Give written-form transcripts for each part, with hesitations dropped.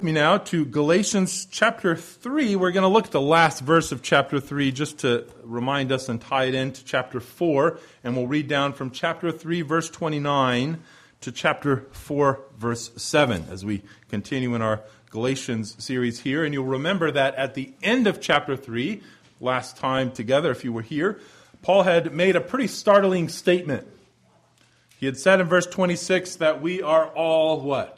Me now to Galatians chapter 3. We're going to look at the last verse of chapter 3 just to remind us and tie it into chapter 4. And we'll read down from chapter 3, verse 29 to chapter 4, verse 7 as we continue in our Galatians series here. And you'll remember that at the end of chapter 3, last time together, if you were here, Paul had made a pretty startling statement. He had said in verse 26 that we are all what?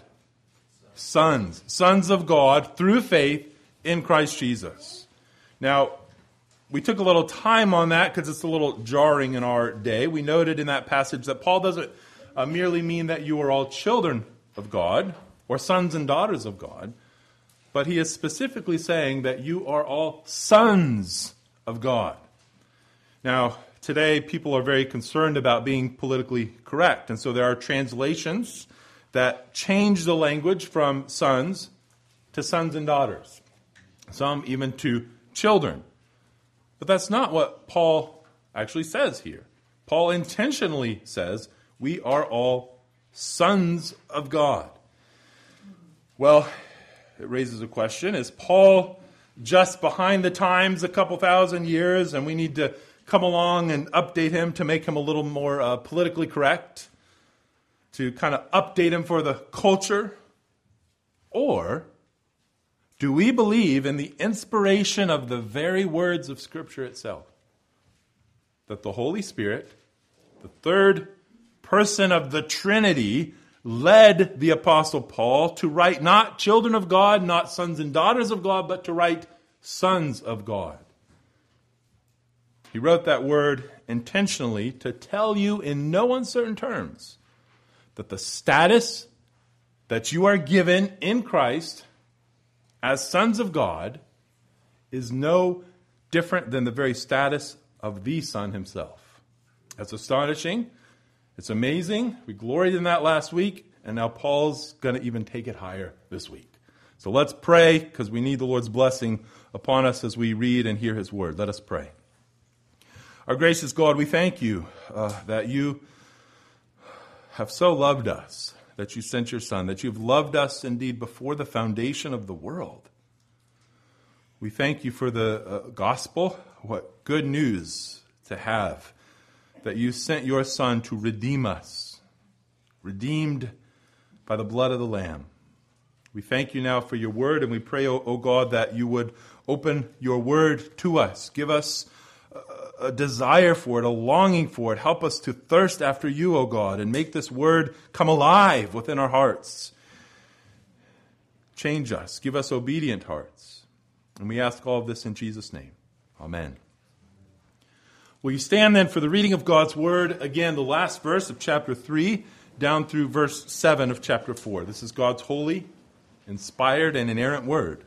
Sons of God through faith in Christ Jesus. Now, we took a little time on that because it's a little jarring in our day. We noted in that passage that Paul doesn't merely mean that you are all children of God or sons and daughters of God, but he is specifically saying that you are all sons of God. Now, today people are very concerned about being politically correct, and so there are translations that change the language from sons to sons and daughters, some even to children. But that's not what Paul actually says here. Paul intentionally says we are all sons of God. Well, it raises a question. Is Paul just behind the times a couple thousand years and we need to come along and update him to make him a little more politically correct? To kind of update him for the culture? Or do we believe in the inspiration of the very words of Scripture itself? That the Holy Spirit, the third person of the Trinity, led the Apostle Paul to write not children of God, not sons and daughters of God, but to write sons of God. He wrote that word intentionally to tell you in no uncertain terms that the status that you are given in Christ as sons of God is no different than the very status of the Son himself. That's astonishing. It's amazing. We gloried in that last week, and now Paul's going to even take it higher this week. So let's pray, because we need the Lord's blessing upon us as we read and hear his word. Let us pray. Our gracious God, we thank you that you have so loved us, that you sent your Son, that you've loved us indeed before the foundation of the world. We thank you for the gospel. What good news to have, that you sent your Son to redeem us, redeemed by the blood of the Lamb. We thank you now for your word, and we pray, O God, that you would open your word to us. Give us a desire for it, a longing for it. Help us to thirst after you, O God, and make this word come alive within our hearts. Change us. Give us obedient hearts. And we ask all of this in Jesus' name. Amen. Will you stand then for the reading of God's word? Again, the last verse of chapter 3 down through verse 7 of chapter 4. This is God's holy, inspired, and inerrant word.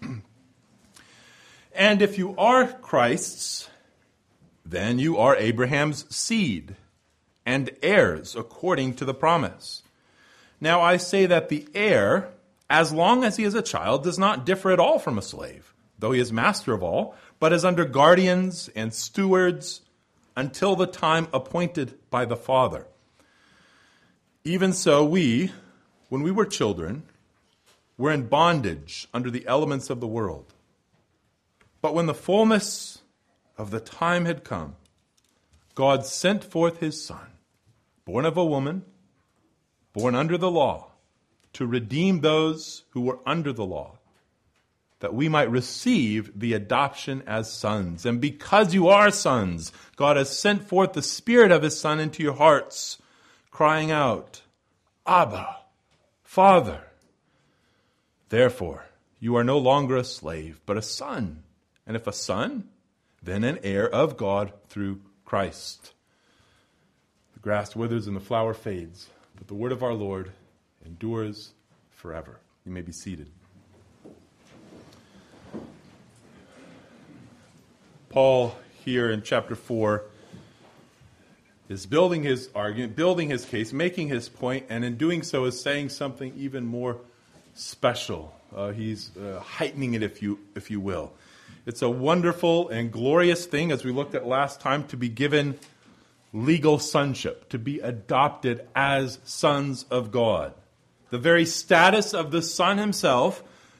And if you are Christ's, then you are Abraham's seed and heirs according to the promise. Now I say that the heir, as long as he is a child, does not differ at all from a slave, though he is master of all, but is under guardians and stewards until the time appointed by the Father. Even so, we, when we were children, were in bondage under the elements of the world. But when the fullness of the time had come, God sent forth his Son, born of a woman, born under the law, to redeem those who were under the law, that we might receive the adoption as sons. And because you are sons, God has sent forth the Spirit of his Son into your hearts, crying out, Abba, Father. Therefore, you are no longer a slave, but a son. And if a son, then an heir of God through Christ. The grass withers and the flower fades, but the word of our Lord endures forever. You may be seated. Paul, here in chapter 4, is building his argument, building his case, making his point, and in doing so is saying something even more special. He's heightening it, if you will. It's a wonderful and glorious thing, as we looked at last time, to be given legal sonship, to be adopted as sons of God. The very status of the Son himself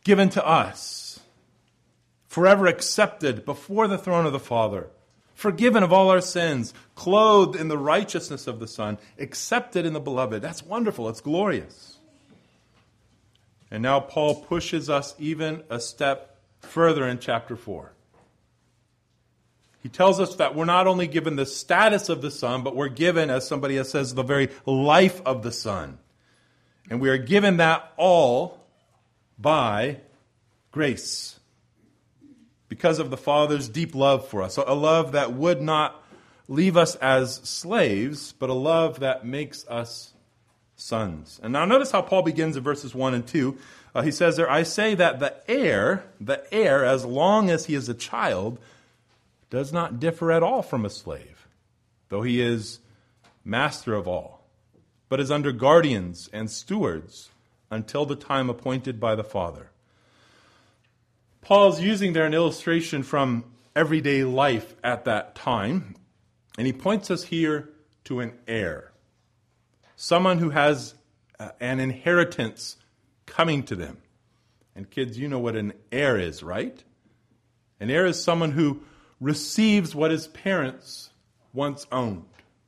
given to us, forever accepted before the throne of the Father, forgiven of all our sins, clothed in the righteousness of the Son, accepted in the Beloved. That's wonderful. It's glorious. And now Paul pushes us even a step further in chapter 4. He tells us that we're not only given the status of the Son, but we're given, as somebody else says, the very life of the Son. And we are given that all by grace, because of the Father's deep love for us. A love that would not leave us as slaves, but a love that makes us sons. And now notice how Paul begins in verses 1 and 2. He says there, I say that the heir, as long as he is a child, does not differ at all from a slave, though he is master of all, but is under guardians and stewards until the time appointed by the Father. Paul's using there an illustration from everyday life at that time, and he points us here to an heir, someone who has an inheritance coming to them. And kids, you know what an heir is, right? An heir is someone who receives what his parents once owned.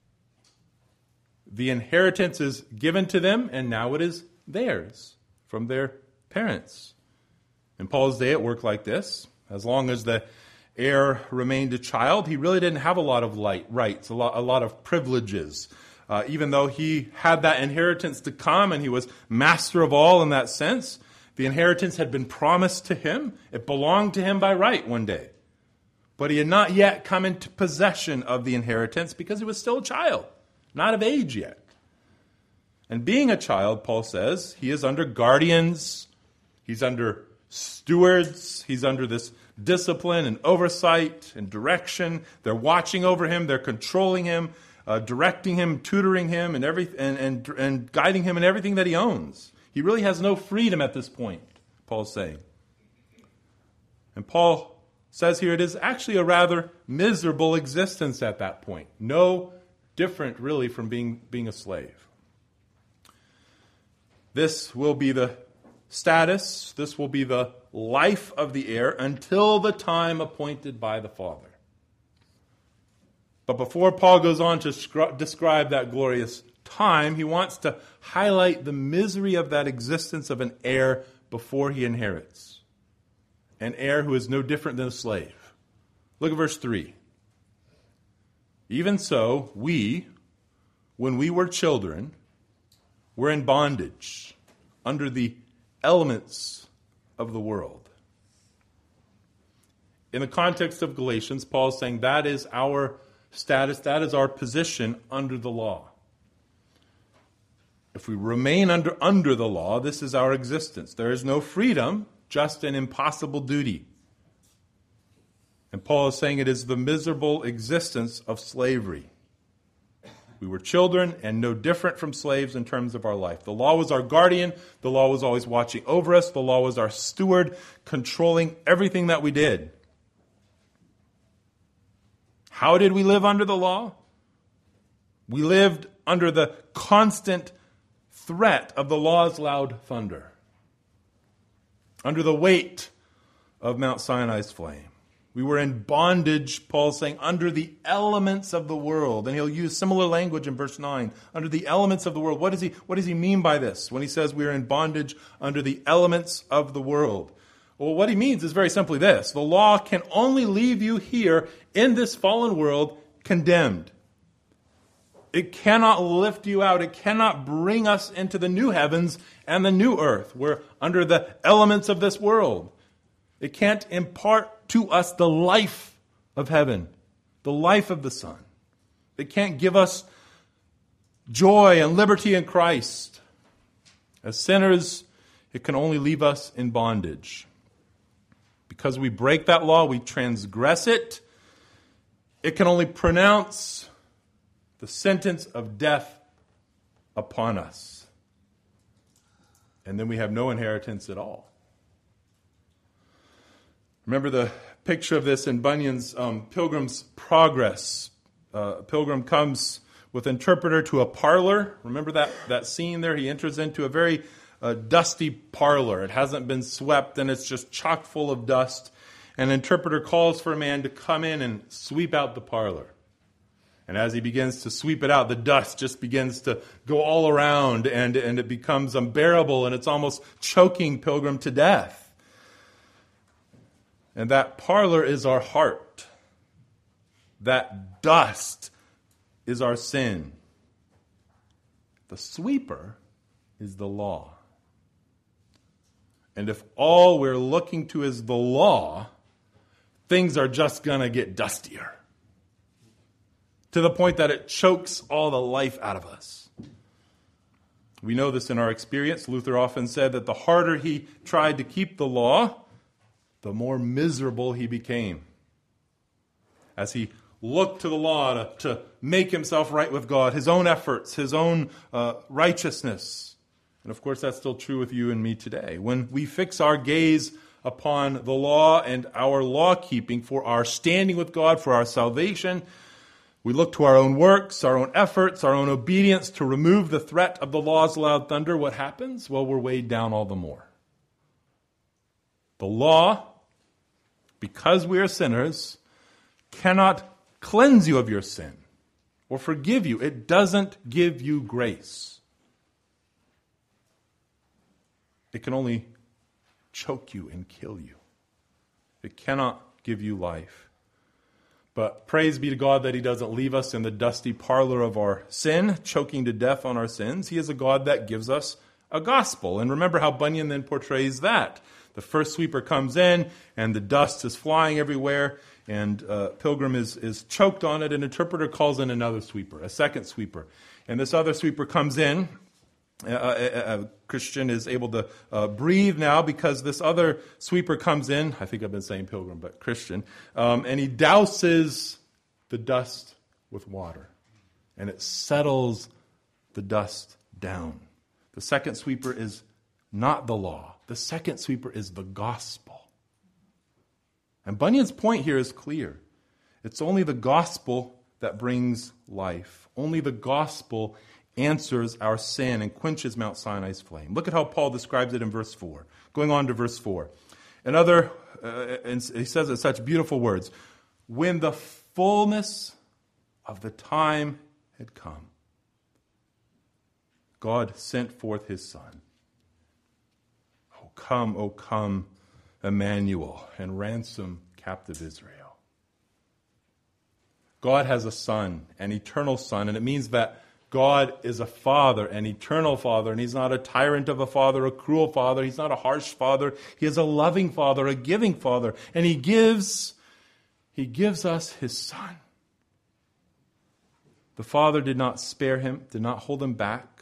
The inheritance is given to them, and now it is theirs from their parents. In Paul's day, it worked like this. As long as the heir remained a child, he really didn't have a lot of rights, a lot of privileges. Even though he had that inheritance to come and he was master of all in that sense, the inheritance had been promised to him. It belonged to him by right one day. But he had not yet come into possession of the inheritance because he was still a child, not of age yet. And being a child, Paul says, he is under guardians, he's under stewards, he's under this discipline and oversight and direction. They're watching over him, they're controlling him, directing him, tutoring him, and guiding him in everything that he owns. He really has no freedom at this point, Paul's saying. And Paul says here it is actually a rather miserable existence at that point. No different, really, from being a slave. This will be the status, this will be the life of the heir until the time appointed by the Father. But before Paul goes on to describe that glorious time, he wants to highlight the misery of that existence of an heir before he inherits. An heir who is no different than a slave. Look at verse 3. Even so, we, when we were children, were in bondage under the elements of the world. In the context of Galatians, Paul is saying that is our status, that is our position under the law. If we remain under the law, this is our existence. There is no freedom, just an impossible duty. And Paul is saying it is the miserable existence of slavery. We were children and no different from slaves in terms of our life. The law was our guardian. The law was always watching over us. The law was our steward, controlling everything that we did. How did we live under the law? We lived under the constant threat of the law's loud thunder, under the weight of Mount Sinai's flame. We were in bondage, Paul's saying, under the elements of the world. And he'll use similar language in verse 9. Under the elements of the world. What does he mean by this when he says we are in bondage under the elements of the world? Well, what he means is very simply this. The law can only leave you here in this fallen world condemned. It cannot lift you out. It cannot bring us into the new heavens and the new earth. We're under the elements of this world. It can't impart to us the life of heaven, the life of the Son. It can't give us joy and liberty in Christ. As sinners, it can only leave us in bondage. Because we break that law, we transgress it. It can only pronounce the sentence of death upon us. And then we have no inheritance at all. Remember the picture of this in Bunyan's Pilgrim's Progress. Pilgrim comes with interpreter to a parlor. Remember that scene there? He enters into a very dusty parlor. It hasn't been swept, and it's just chock full of dust. An interpreter calls for a man to come in and sweep out the parlor. And as he begins to sweep it out, the dust just begins to go all around, and it becomes unbearable, and it's almost choking Pilgrim to death. And that parlor is our heart. That dust is our sin. The sweeper is the law. And if all we're looking to is the law, things are just going to get dustier, to the point that it chokes all the life out of us. We know this in our experience. Luther often said that the harder he tried to keep the law, the more miserable he became. As he looked to the law to make himself right with God, his own efforts, his own righteousness. And of course, that's still true with you and me today. When we fix our gaze upon the law and our law-keeping for our standing with God, for our salvation, we look to our own works, our own efforts, our own obedience to remove the threat of the law's loud thunder. What happens? Well, we're weighed down all the more. The law, because we are sinners, cannot cleanse you of your sin or forgive you. It doesn't give you grace. It can only choke you and kill you. It cannot give you life. But praise be to God that he doesn't leave us in the dusty parlor of our sin, choking to death on our sins. He is a God that gives us a gospel. And remember how Bunyan then portrays that. The first sweeper comes in, and the dust is flying everywhere, and Pilgrim is choked on it. An interpreter calls in another sweeper, a second sweeper. And this other sweeper comes in. A Christian is able to breathe now because this other sweeper comes in. I think I've been saying Pilgrim, but Christian. And he douses the dust with water. And it settles the dust down. The second sweeper is not the law. The second sweeper is the gospel. And Bunyan's point here is clear. It's only the gospel that brings life. Only the gospel answers our sin and quenches Mount Sinai's flame. Look at how Paul describes it in verse 4. Going on to verse 4. And he says it such beautiful words. When the fullness of the time had come, God sent forth his Son. O come, Emmanuel, and ransom captive Israel. God has a Son, an eternal Son, and it means that God is a Father, an eternal Father, and he's not a tyrant of a father, a cruel Father. He's not a harsh Father. He is a loving Father, a giving Father, and he gives us his Son. The Father did not spare him, did not hold him back,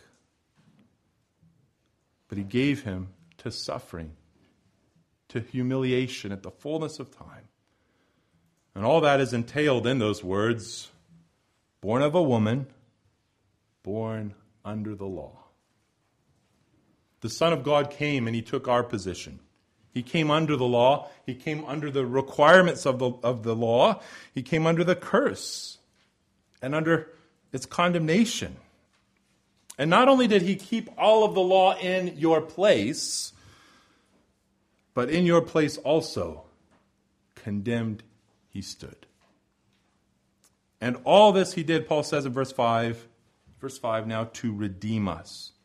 but he gave him to suffering, to humiliation at the fullness of time. And all that is entailed in those words, born of a woman, born under the law. The Son of God came and he took our position. He came under the law. He came under the requirements of the law. He came under the curse and under its condemnation. And not only did he keep all of the law in your place, but in your place also, condemned he stood. And all this he did, Paul says in verse 5 now, to redeem us.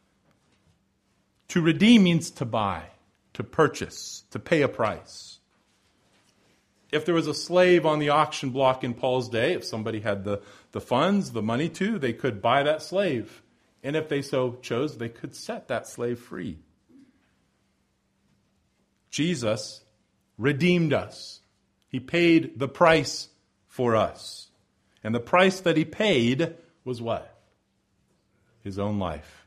To redeem means to buy, to purchase, to pay a price. If there was a slave on the auction block in Paul's day, if somebody had the funds, the money to, they could buy that slave. And if they so chose, they could set that slave free. Jesus redeemed us. He paid the price for us. And the price that he paid was what? His own life.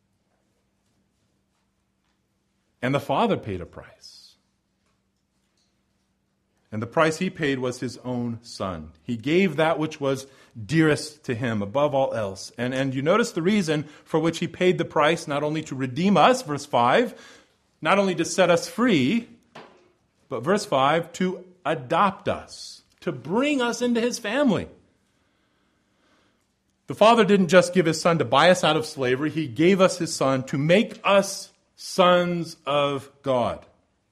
And the Father paid a price. And the price he paid was his own Son. He gave that which was dearest to him above all else. And you notice the reason for which he paid the price, not only to redeem us, verse 5, not only to set us free, but verse 5, to adopt us, to bring us into his family. The Father didn't just give his Son to buy us out of slavery. He gave us his Son to make us sons of God.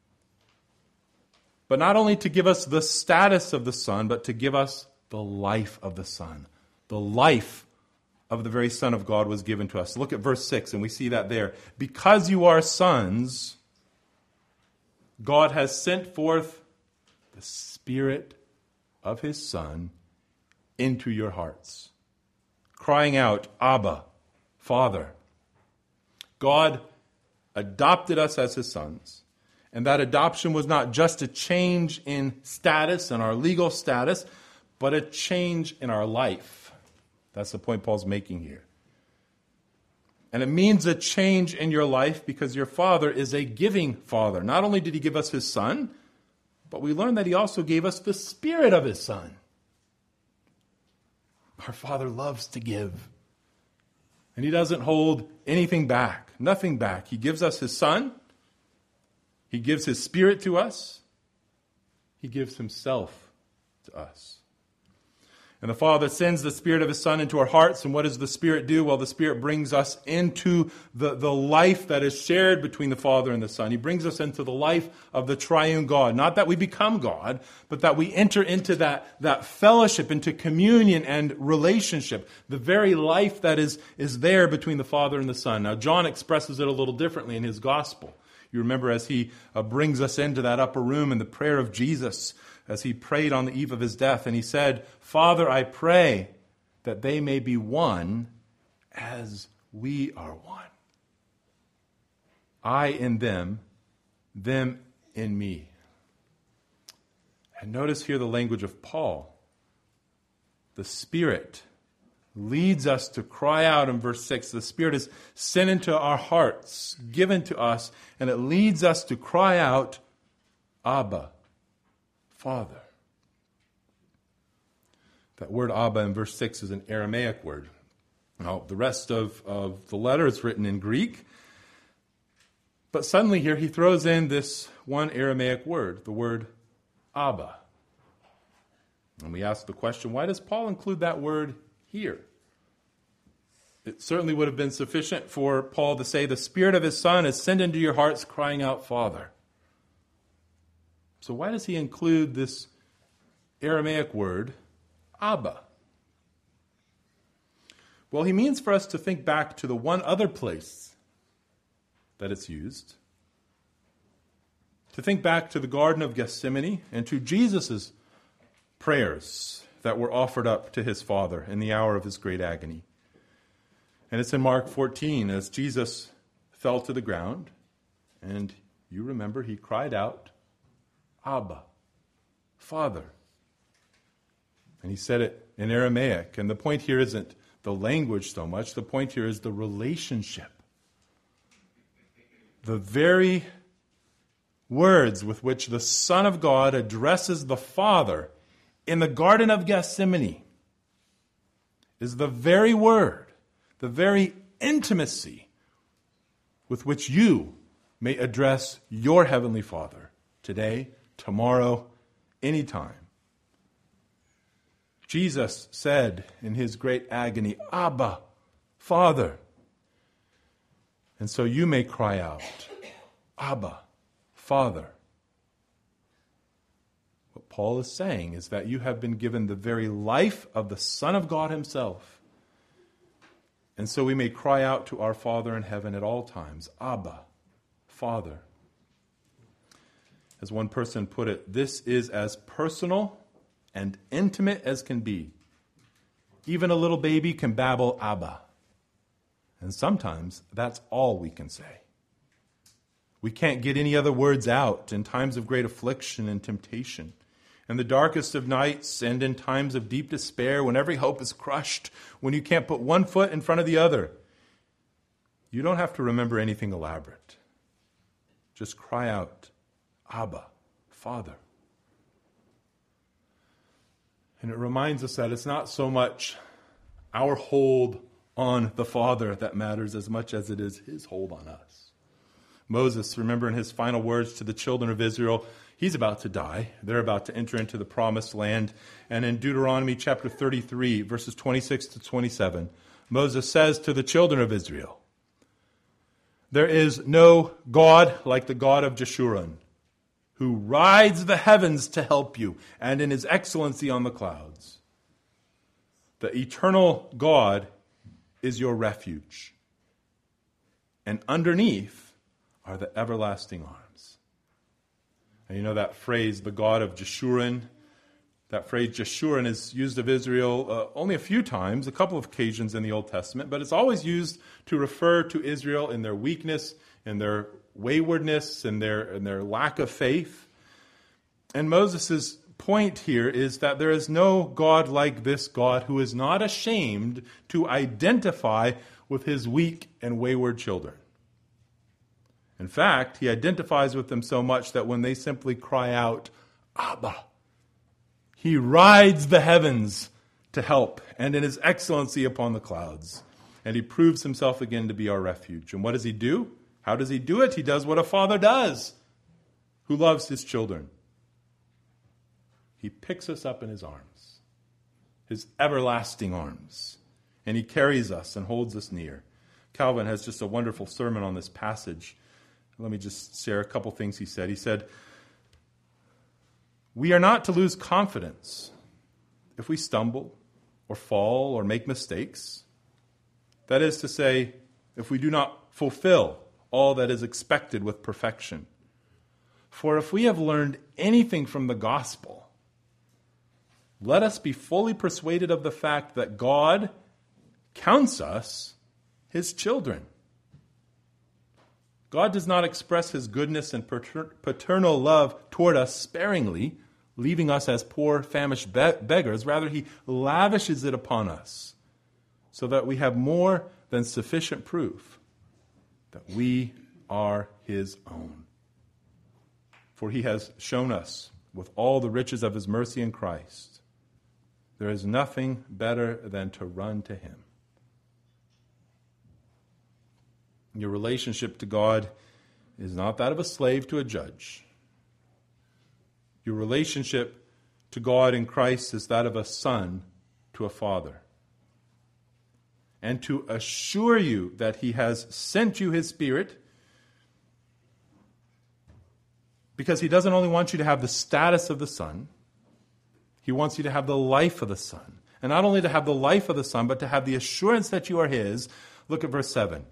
But not only to give us the status of the Son, but to give us the life of the Son. The life of the very Son of God was given to us. Look at verse 6, and we see that there. Because you are sons, God has sent forth the Spirit of His Son into your hearts, crying out, Abba, Father. God adopted us as His sons. And that adoption was not just a change in status, in our legal status, but a change in our life. That's the point Paul's making here. And it means a change in your life because your Father is a giving Father. Not only did He give us His Son, but we learned that He also gave us the Spirit of His Son. Our Father loves to give. And He doesn't hold anything back, nothing back. He gives us His Son. He gives His Spirit to us. He gives Himself to us. And the Father sends the Spirit of His Son into our hearts. And what does the Spirit do? Well, the Spirit brings us into the life that is shared between the Father and the Son. He brings us into the life of the triune God. Not that we become God, but that we enter into that fellowship, into communion and relationship. The very life that is there between the Father and the Son. Now, John expresses it a little differently in his Gospel. You remember as he brings us into that upper room in the prayer of Jesus, as he prayed on the eve of his death, and he said, Father, I pray that they may be one as we are one. I in them in me. And notice here the language of Paul. The Spirit leads us to cry out in verse 6. The Spirit is sent into our hearts, given to us, and it leads us to cry out, Abba, Father. That word Abba in verse 6 is an Aramaic word. Now, the rest of the letter is written in Greek. But suddenly here he throws in this one Aramaic word, the word Abba. And we ask the question, why does Paul include that word here? It certainly would have been sufficient for Paul to say, the Spirit of His Son is sent into your hearts, crying out, Father. So why does he include this Aramaic word, Abba? Well, he means for us to think back to the one other place that it's used. To think back to the Garden of Gethsemane and to Jesus' prayers that were offered up to His Father in the hour of His great agony. And it's in Mark 14 as Jesus fell to the ground, and you remember He cried out, Abba, Father. And He said it in Aramaic. And the point here isn't the language so much. The point here is the relationship. The very words with which the Son of God addresses the Father in the Garden of Gethsemane is the very word, the very intimacy with which you may address your Heavenly Father today, tomorrow, anytime. Jesus said in His great agony, Abba, Father. And so you may cry out, Abba, Father. What Paul is saying is that you have been given the very life of the Son of God Himself. And so we may cry out to our Father in heaven at all times, Abba, Father. As one person put it, this is as personal and intimate as can be. Even a little baby can babble Abba. And sometimes that's all we can say. We can't get any other words out in times of great affliction and temptation. In the darkest of nights and in times of deep despair, when every hope is crushed, when you can't put one foot in front of the other, you don't have to remember anything elaborate. Just cry out, Abba, Father. And it reminds us that it's not so much our hold on the Father that matters as much as it is His hold on us. Moses, remember in his final words to the children of Israel, he's about to die. They're about to enter into the promised land. And in Deuteronomy chapter 33, verses 26 to 27, Moses says to the children of Israel, There is no God like the God of Jeshurun, who rides the heavens to help you, and in his excellency on the clouds. The eternal God is your refuge, and underneath are the everlasting arms. And you know that phrase, the God of Jeshurun? That phrase, Jeshurun, is used of Israel only a few times, a couple of occasions in the Old Testament, but it's always used to refer to Israel in their weakness, in their waywardness, in their lack of faith. And Moses' point here is that there is no God like this God who is not ashamed to identify with his weak and wayward children. In fact, he identifies with them so much that when they simply cry out, Abba, he rides the heavens to help, and in his excellency upon the clouds. And he proves himself again to be our refuge. And what does he do? How does he do it? He does what a father does, who loves his children. He picks us up in his arms, his everlasting arms, and he carries us and holds us near. Calvin has just a wonderful sermon on this passage. Let me just share a couple things he said. He said, we are not to lose confidence if we stumble or fall or make mistakes. That is to say, if we do not fulfill all that is expected with perfection. For if we have learned anything from the gospel, let us be fully persuaded of the fact that God counts us his children. God does not express his goodness and paternal love toward us sparingly, leaving us as poor, famished beggars. Rather, he lavishes it upon us so that we have more than sufficient proof that we are his own. For he has shown us with all the riches of his mercy in Christ, there is nothing better than to run to him. Your relationship to God is not that of a slave to a judge. Your relationship to God in Christ is that of a son to a father. And to assure you that he has sent you his Spirit, because he doesn't only want you to have the status of the Son, he wants you to have the life of the Son. And not only to have the life of the Son, but to have the assurance that you are his. Look at verse 7.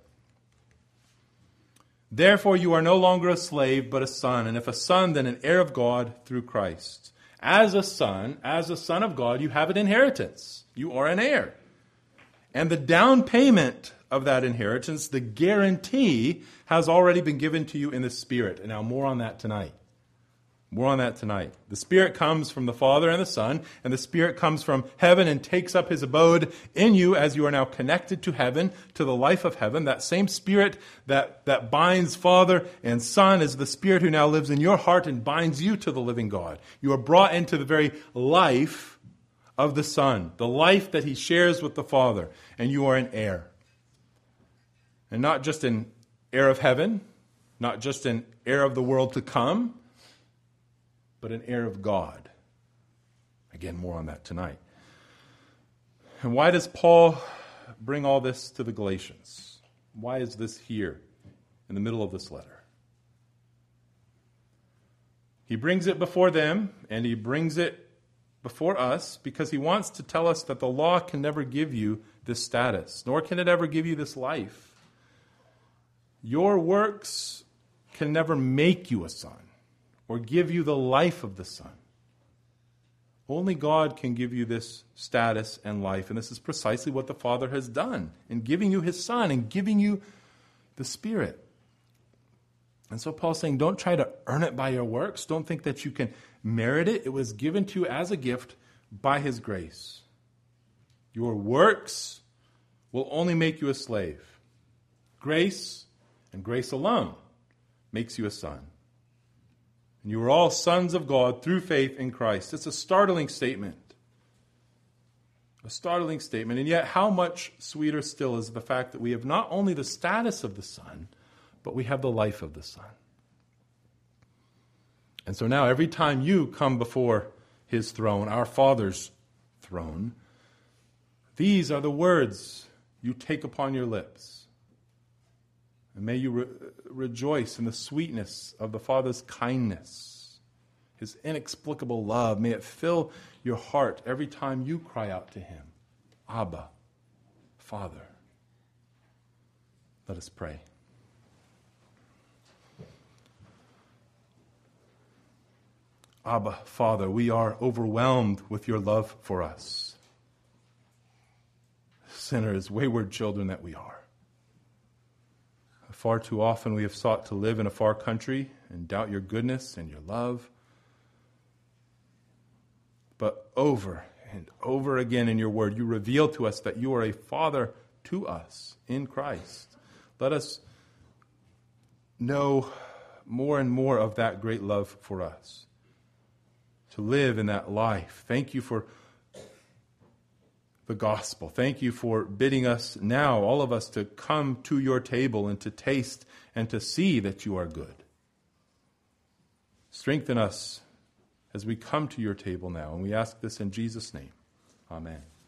Therefore you are no longer a slave, but a son. And if a son, then an heir of God through Christ. As a son of God, you have an inheritance. You are an heir. And the down payment of that inheritance, the guarantee, has already been given to you in the Spirit. And now more on that tonight. More on that tonight. The Spirit comes from the Father and the Son, and the Spirit comes from heaven and takes up his abode in you as you are now connected to heaven, to the life of heaven. That same Spirit that binds Father and Son is the Spirit who now lives in your heart and binds you to the living God. You are brought into the very life of the Son, the life that he shares with the Father, and you are an heir. And not just an heir of heaven, not just an heir of the world to come, but an heir of God. Again, more on that tonight. And why does Paul bring all this to the Galatians? Why is this here in the middle of this letter? He brings it before them, and he brings it before us because he wants to tell us that the law can never give you this status, nor can it ever give you this life. Your works can never make you a son or give you the life of the Son. Only God can give you this status and life, and this is precisely what the Father has done in giving you his Son and giving you the Spirit. And so Paul's saying, don't try to earn it by your works. Don't think that you can merit it. It was given to you as a gift by his grace. Your works will only make you a slave. Grace, and grace alone, makes you a son. And you are all sons of God through faith in Christ. It's a startling statement. A startling statement. And yet how much sweeter still is the fact that we have not only the status of the Son, but we have the life of the Son. And so now every time you come before his throne, our Father's throne, these are the words you take upon your lips. And may you rejoice in the sweetness of the Father's kindness, His inexplicable love. May it fill your heart every time you cry out to Him, Abba, Father. Let us pray. Abba, Father, we are overwhelmed with your love for us. Sinners, wayward children that we are. Far too often we have sought to live in a far country and doubt your goodness and your love. But over and over again in your word, you reveal to us that you are a Father to us in Christ. Let us know more and more of that great love for us, to live in that life. Thank you for the gospel. Thank you for bidding us now, all of us, to come to your table and to taste and to see that you are good. Strengthen us as we come to your table now, and we ask this in Jesus' name. Amen.